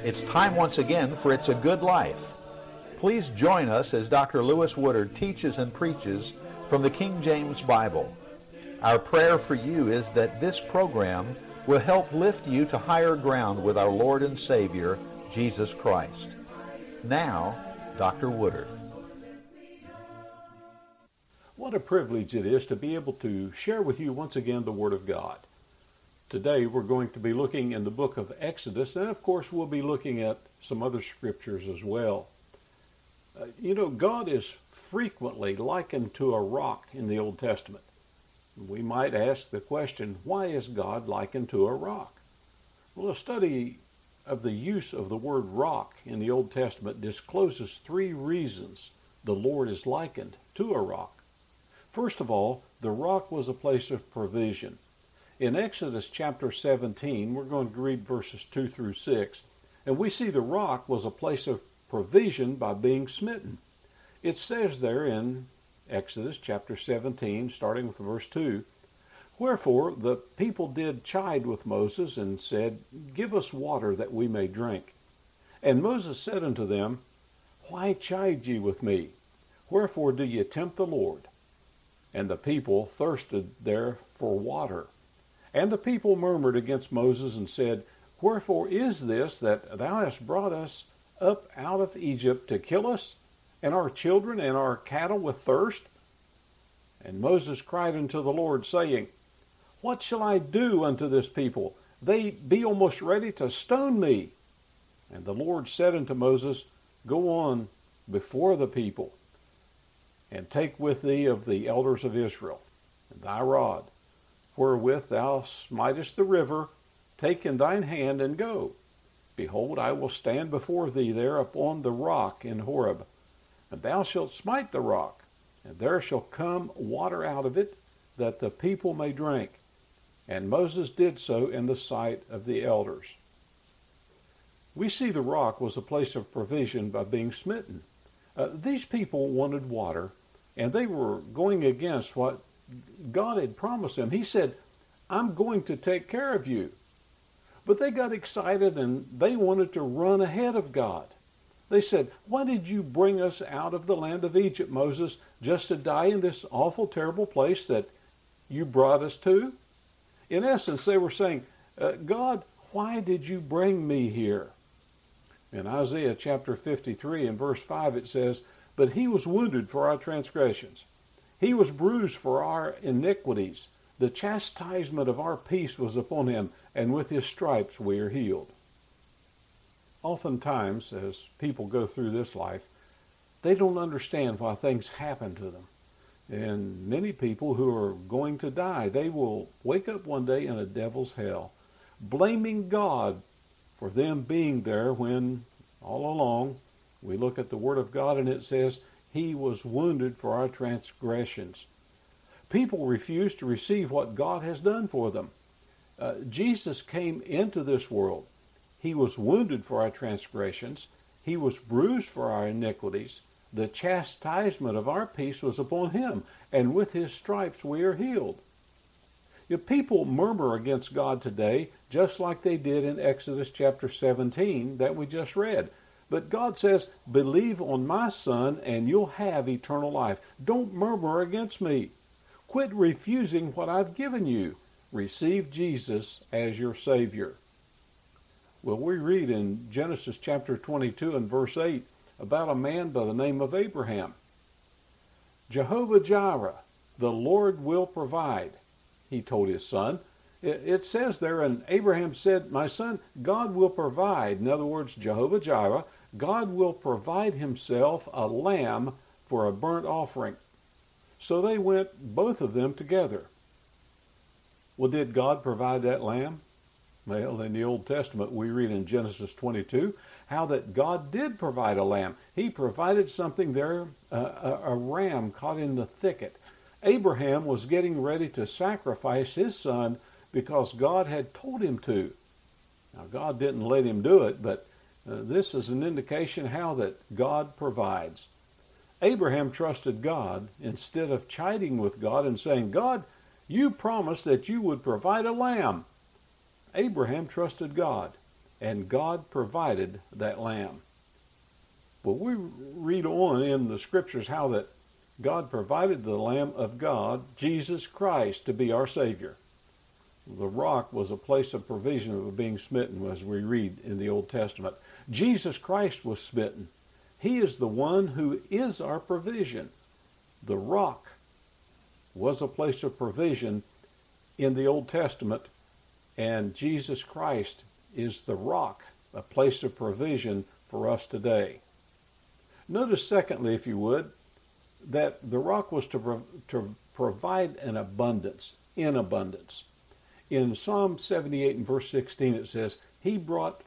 It's time once again for It's a Good Life. Please join us as Dr. Lewis Woodard teaches and preaches from the King James Bible. Our prayer for you is that this program will help lift you to higher ground with our Lord and Savior, Jesus Christ. Now, Dr. Woodard. What a privilege it is to be able to share with you once again the Word of God. Today we're going to be looking in the book of Exodus, and of course we'll be looking at some other scriptures as well. God is frequently likened to a rock in the Old Testament. We might ask the question, why is God likened to a rock? Well, a study of the use of the word rock in the Old Testament discloses three reasons the Lord is likened to a rock. First of all, the rock was a place of provision. In Exodus chapter 17, we're going to read verses 2 through 6, and we see the rock was a place of provision by being smitten. It says there in Exodus chapter 17, starting with verse 2, "Wherefore the people did chide with Moses, and said, Give us water that we may drink. And Moses said unto them, Why chide ye with me? Wherefore do ye tempt the Lord? And the people thirsted there for water. And the people murmured against Moses, and said, Wherefore is this that thou hast brought us up out of Egypt to kill us, and our children and our cattle with thirst? And Moses cried unto the Lord, saying, What shall I do unto this people? They be almost ready to stone me. And the Lord said unto Moses, Go on before the people, and take with thee of the elders of Israel, and thy rod, wherewith thou smitest the river, take in thine hand, and go. Behold, I will stand before thee there upon the rock in Horeb, and thou shalt smite the rock, and there shall come water out of it, that the people may drink. And Moses did so in the sight of the elders." We see the rock was a place of provision by being smitten. These people wanted water, and they were going against what God had promised them. He said, I'm going to take care of you. But they got excited, and they wanted to run ahead of God. They said, Why did you bring us out of the land of Egypt, Moses, just to die in this awful, terrible place that you brought us to? In essence, they were saying, God, why did you bring me here? In Isaiah chapter 53 and verse 5 it says, But he was wounded for our transgressions. He was bruised for our iniquities. The chastisement of our peace was upon him, and with his stripes we are healed. Oftentimes, as people go through this life, they don't understand why things happen to them. And many people who are going to die, they will wake up one day in a devil's hell, blaming God for them being there when, all along, we look at the Word of God and it says, He was wounded for our transgressions. People refuse to receive what God has done for them. Jesus came into this world. He was wounded for our transgressions. He was bruised for our iniquities. The chastisement of our peace was upon him, and with his stripes we are healed. If people murmur against God today, just like they did in Exodus chapter 17 that we just read. But God says, believe on my Son and you'll have eternal life. Don't murmur against me. Quit refusing what I've given you. Receive Jesus as your Savior. Well, we read in Genesis chapter 22 and verse 8 about a man by the name of Abraham. Jehovah Jireh, the Lord will provide, he told his son. It says there, and Abraham said, my son, God will provide. In other words, Jehovah Jireh, God will provide himself a lamb for a burnt offering. So they went, both of them, together. Well, did God provide that lamb? Well, in the Old Testament, we read in Genesis 22 how that God did provide a lamb. He provided something there, a ram caught in the thicket. Abraham was getting ready to sacrifice his son because God had told him to. Now, God didn't let him do it, but this is an indication how that God provides. Abraham trusted God instead of chiding with God and saying, God, you promised that you would provide a lamb. Abraham trusted God. and God provided that lamb. But we read on in the scriptures how that God provided the Lamb of God, Jesus Christ, to be our Savior. The rock was a place of provision of being smitten, as we read in the Old Testament. Jesus Christ was smitten. He is the one who is our provision. The rock was a place of provision in the Old Testament, and Jesus Christ is the rock, a place of provision for us today. Notice, secondly, if you would, that the rock was to provide an abundance, in abundance. In Psalm 78 and verse 16 it says, He brought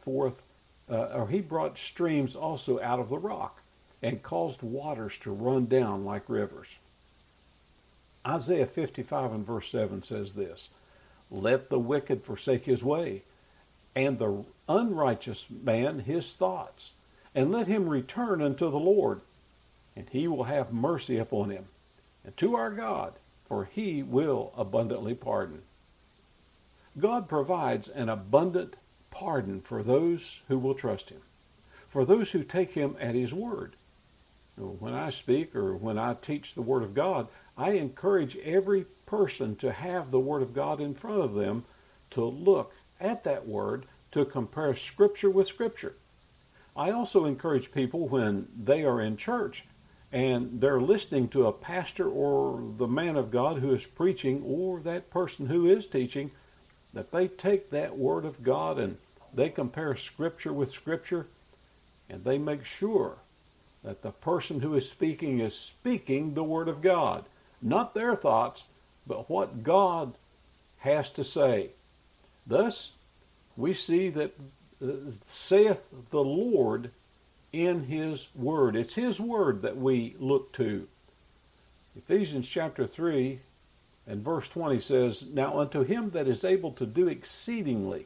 streams also out of the rock, and caused waters to run down like rivers. Isaiah 55 and verse 7 says this, Let the wicked forsake his way, and the unrighteous man his thoughts, and let him return unto the Lord, and he will have mercy upon him, and to our God, for he will abundantly pardon. God provides an abundant pardon for those who will trust him, for those who take him at his word. When I speak or when I teach the Word of God, I encourage every person to have the Word of God in front of them, to look at that Word, to compare Scripture with Scripture. I also encourage people when they are in church and they're listening to a pastor or the man of God who is preaching, or that person who is teaching, that they take that Word of God and they compare Scripture with Scripture, and they make sure that the person who is speaking the Word of God, not their thoughts, but what God has to say. Thus, we see that saith the Lord in His Word. It's His Word that we look to. Ephesians chapter 3 and verse 20 says, Now unto him that is able to do exceeding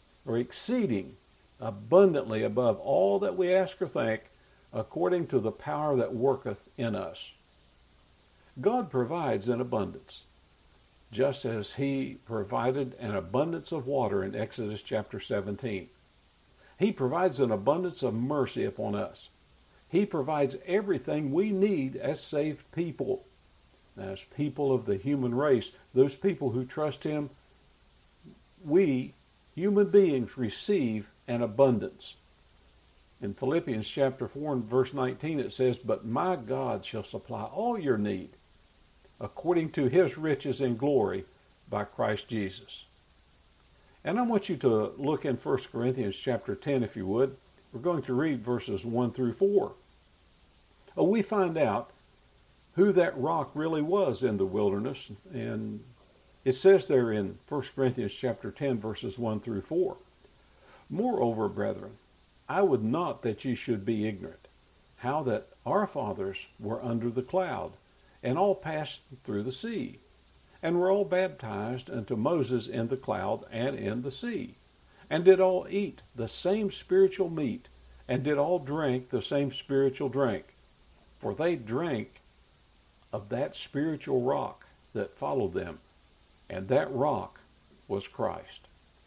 abundantly above all that we ask or think, according to the power that worketh in us. God provides in abundance, just as He provided an abundance of water in Exodus chapter 17. He provides an abundance of mercy upon us. He provides everything we need as saved people, as people of the human race, those people who trust Him. We, human beings, receive an abundance. In Philippians chapter 4 and verse 19 it says, But my God shall supply all your need, according to His riches in glory by Christ Jesus. And I want you to look in 1 Corinthians chapter 10, if you would. We're going to read verses 1 through 4. We find out who that rock really was in the wilderness, and it says there in 1 Corinthians chapter 10, verses 1 through 4. Moreover, brethren, I would not that ye should be ignorant, how that our fathers were under the cloud, and all passed through the sea, and were all baptized unto Moses in the cloud and in the sea, and did all eat the same spiritual meat, and did all drink the same spiritual drink, for they drank of that spiritual rock that followed them, and that rock was Christ.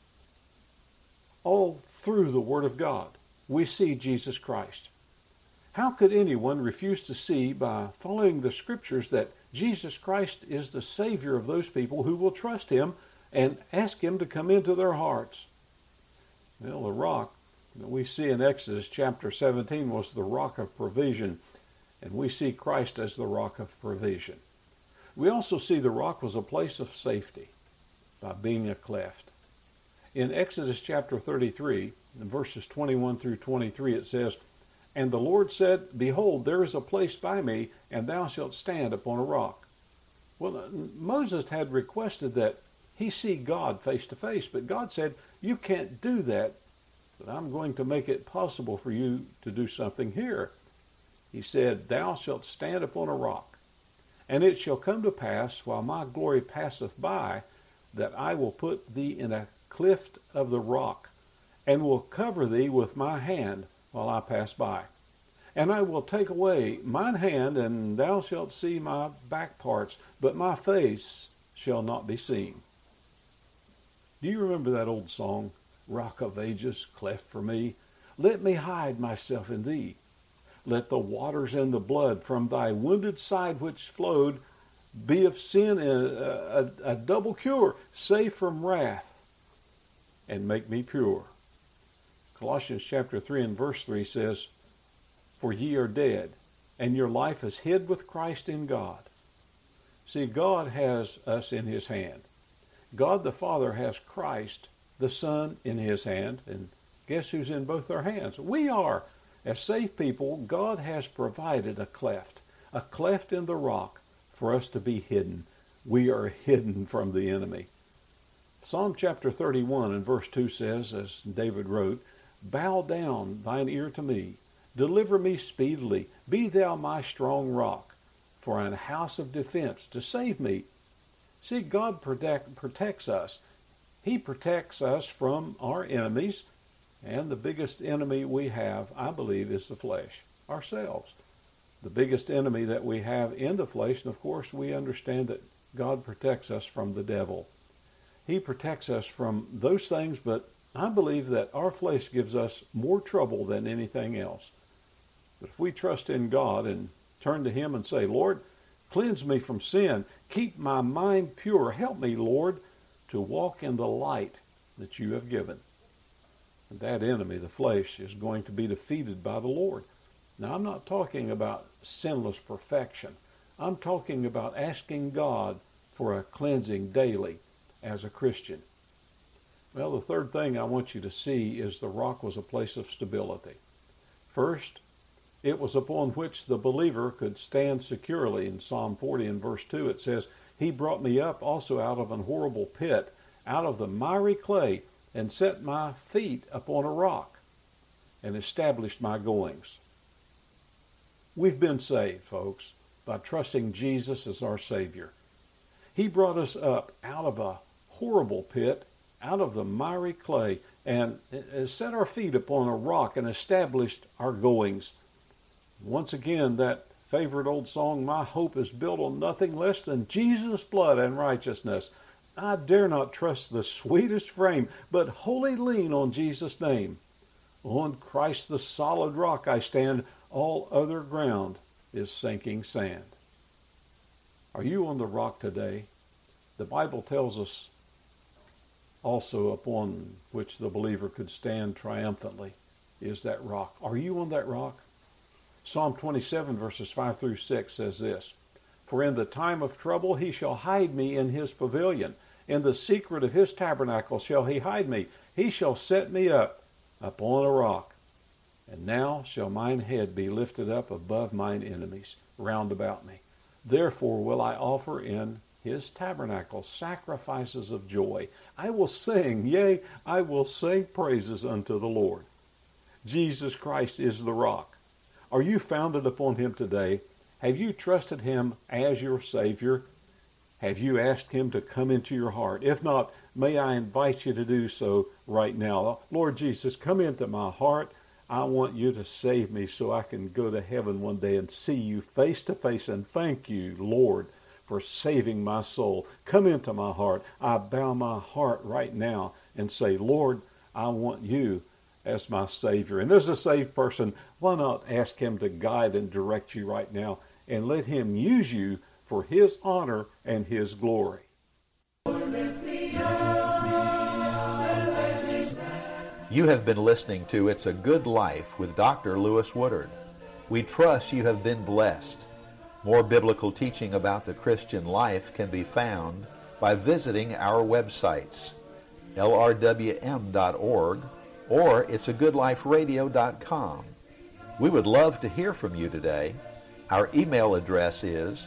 All through the Word of God, we see Jesus Christ. How could anyone refuse to see by following the Scriptures that Jesus Christ is the Savior of those people who will trust Him and ask Him to come into their hearts? Well, the rock that we see in Exodus chapter 17 was the rock of provision, and we see Christ as the rock of provision. We also see the rock was a place of safety by being a cleft. In Exodus chapter 33, in verses 21 through 23, it says, And the Lord said, Behold, there is a place by me, and thou shalt stand upon a rock. Well, Moses had requested that he see God face to face, but God said, You can't do that, but I'm going to make it possible for you to do something here. He said, Thou shalt stand upon a rock, and it shall come to pass, while my glory passeth by, that I will put thee in a cleft of the rock, and will cover thee with my hand while I pass by. And I will take away mine hand, and thou shalt see my back parts, but my face shall not be seen. Do you remember that old song, Rock of ages, cleft for me. Let me hide myself in thee. Let the waters and the blood from thy wounded side which flowed be of sin a double cure, save from wrath, and make me pure. Colossians chapter 3 and verse 3 says, For ye are dead, and your life is hid with Christ in God. See, God has us in his hand. God the Father has Christ the Son in his hand, and guess who's in both our hands? We are. As saved people, God has provided a cleft in the rock for us to be hidden. We are hidden from the enemy. Psalm chapter 31 and verse 2 says, as David wrote, Bow down thine ear to me, deliver me speedily, be thou my strong rock, for an house of defense to save me. See, God protects us. He protects us from our enemies, and the biggest enemy we have, I believe, is the flesh, ourselves. The biggest enemy that we have in the flesh, and of course we understand that God protects us from the devil. He protects us from those things, but I believe that our flesh gives us more trouble than anything else. But if we trust in God and turn to him and say, Lord, cleanse me from sin, keep my mind pure, help me, Lord, to walk in the light that you have given. And that enemy, the flesh, is going to be defeated by the Lord. Now, I'm not talking about sinless perfection. I'm talking about asking God for a cleansing daily as a Christian. Well, the third thing I want you to see is the rock was a place of stability. First, it was upon which the believer could stand securely. In Psalm 40 and verse 2, it says, He brought me up also out of an horrible pit, out of the miry clay, and set my feet upon a rock, and established my goings. We've been saved, folks, by trusting Jesus as our Savior. He brought us up out of a horrible pit, out of the miry clay, and set our feet upon a rock and established our goings. Once again, that favorite old song, My hope is built on nothing less than Jesus' blood and righteousness. I dare not trust the sweetest frame, but wholly lean on Jesus' name. On Christ the solid rock I stand, all other ground is sinking sand. Are you on the rock today? The Bible tells us also upon which the believer could stand triumphantly is that rock. Are you on that rock? Psalm 27 verses 5 through 6 says this, For in the time of trouble he shall hide me in his pavilion. In the secret of his tabernacle shall he hide me. He shall set me up upon a rock. And now shall mine head be lifted up above mine enemies round about me. Therefore will I offer in his tabernacle sacrifices of joy. I will sing, yea, I will sing praises unto the Lord. Jesus Christ is the rock. Are you founded upon him today? Have you trusted him as your Savior? Have you asked him to come into your heart? If not, may I invite you to do so right now. Lord Jesus, come into my heart. I want you to save me so I can go to heaven one day and see you face to face. And thank you, Lord, for saving my soul. Come into my heart. I bow my heart right now and say, Lord, I want you as my Savior. And as a saved person, why not ask him to guide and direct you right now and let him use you for his honor and his glory. You have been listening to It's a Good Life with Dr. Lewis Woodard. We trust you have been blessed. More biblical teaching about the Christian life can be found by visiting our websites, lrwm.org or it'sagoodliferadio.com. We would love to hear from you today. Our email address is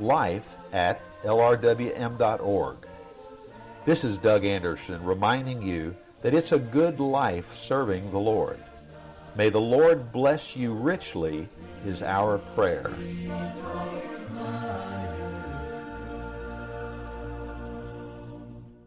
life@lrwm.org. This is Doug Anderson reminding you that it's a good life serving the Lord. May the Lord bless you richly is our prayer.